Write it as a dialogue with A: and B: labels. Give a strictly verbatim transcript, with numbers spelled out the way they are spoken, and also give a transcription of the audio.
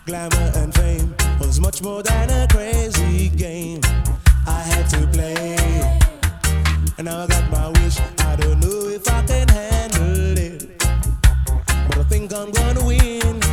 A: glamour and fame was much more than a crazy game. I had to play, and now I got my wish. I don't know if I can handle it, but I think I'm gonna win.